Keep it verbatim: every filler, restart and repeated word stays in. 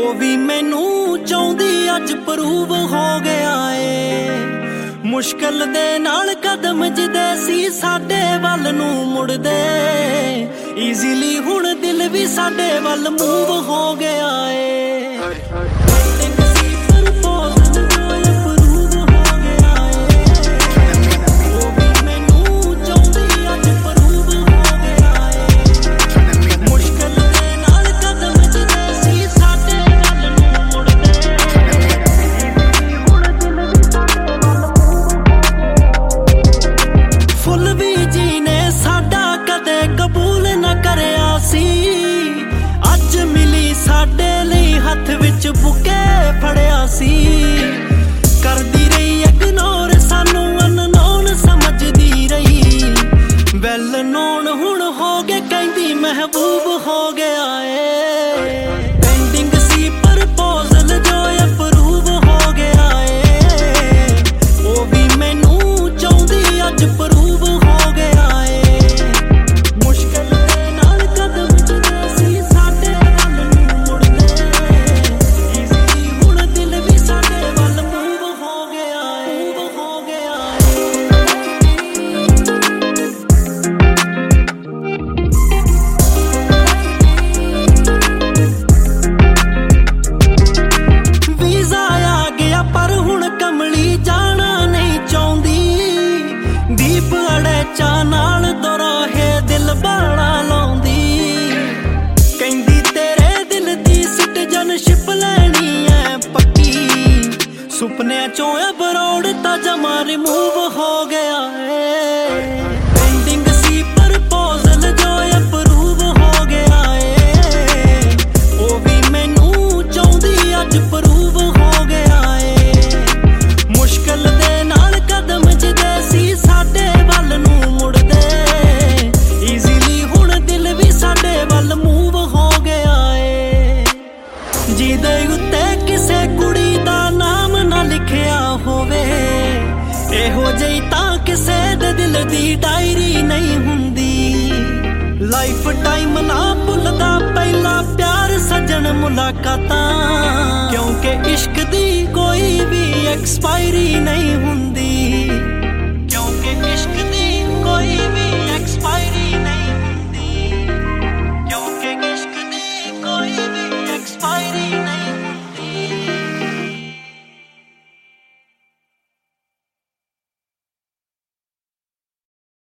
ਉਹ ਵੀ ਮੈਨੂੰ ਚਾਹੁੰਦੀ ਅੱਜ ਪ੍ਰੂਵ ਹੋ ਗਿਆ ਏ। ਮੁਸ਼ਕਿਲ ਦੇ ਨਾਲ ਕਦਮ ਜਿਦੇ ਸੀ ਸਾਡੇ ਵੱਲ ਨੂੰ ਮੁੜਦੇ, ਈਜ਼ੀਲੀ ਹੁਣ ਦਿਲ ਵੀ ਸਾਡੇ ਵੱਲ ਮੂਵ ਹੋ ਗਿਆ ਏ। ਅੱਜ ਮਿਲੀ ਸਾਡੇ ਲਈ ਹੱਥ ਵਿੱਚ ਬੁਕੇ ਫੜਿਆ ਸੀ, ਕਰਦੀ ਰਹੀ ਇਗਨੋਰ ਸਾਨੂੰ ਅਨਨੋਨ ਸਮਝਦੀ ਰਹੀ। ਵੈਲ ਨੋਨ ਹੁਣ ਹੋ ਗਏ ਕਹਿੰਦੀ ਮਹਿਬੂਬ ਹੋ ਗਿਆ ਏ। ਪੈਂਡਿੰਗ ਸੀ ਪ੍ਰਪੋਜ਼ਲ ਜੋ ਅਪਰੂਵ ਹੋ ਗਿਆ ਏ। ਉਹ ਵੀ ਮੈਨੂੰ ਚਾਹੁੰਦੀ ਅੱਜ ਪ੍ਰੂਵ ਹੋ ਗਿਆ ਏ। ਦੀਪ ਅੜੇਚਾ ਨਾਲ ਦੋਰਾਹੇ ਦਿਲ ਬਾਲਾ ਲਾਉਂਦੀ, ਕਹਿੰਦੀ ਤੇਰੇ ਦਿਲ ਦੀ ਸਿਟੀਜ਼ਨਸ਼ਿਪ ਲੈਣੀ ਐ ਪੱਕੀ। ਸੁਪਨਿਆਂ ਚੋਂ ਅਬਰੋਡ ਤਾਂ ਜਮਾ ਰਿਮੂਵ ਹੋ ਗਿਆ ਏ। ਪੈਂਡਿੰਗ ਸੀ ਪ੍ਰਪੋਜ਼ਲ ਜੋ ਅਪਰੂਵ ਹੋ ਗਿਆ ਏ। ਉਹ ਵੀ ਮੈਨੂੰ ਚਾਹੁੰਦੀ ਅੱਜ ਪ੍ਰੂਵ ਹੋ ਗਿਆ ਏ। ਮੁਸ਼ਕਿਲ ਦੇ ਨਾਲ ਕਦਮ ਜਿਹਦੇ ਸੀ ਸਾਡੇ ਵੱਲ ਨੂੰ ਮੁੜਦੇ, ਈਜ਼ੀਲੀ ਹੁਣ ਦਿਲ ਵੀ ਸਾਡੇ ਵੱਲ ਮੂਵ ਹੋ ਗਿਆ ਏ। ਜਿਹਦੇ ਉੱਤੇ ਕਿਸੇ ਕੁੜੀ ਦਾ ਨਾਮ ਨਾ ਲਿਖਿਆ ਹੋਵੇ, ਇਹੋ ਜਿਹੀ ਤਾਂ ਕਿਸੇ ਦੇ ਦਿਲ ਦੀ ਡਾਇਰੀ ਨਹੀਂ ਹੁੰਦੀ। ਲਾਈਫ ਟਾਈਮ ਨਾ ਭੁੱਲਦਾ ਪਹਿਲਾ ਪਿਆਰ ਸੱਜਣ ਮੁਲਾਕਾਤਾਂ, ਕਿਉਂਕਿ ਇਸ਼ਕ ਦੀ ਕੋਈ ਵੀ ਐਕਸਪਾਇਰੀ ਨਹੀਂ ਹੁੰਦੀ।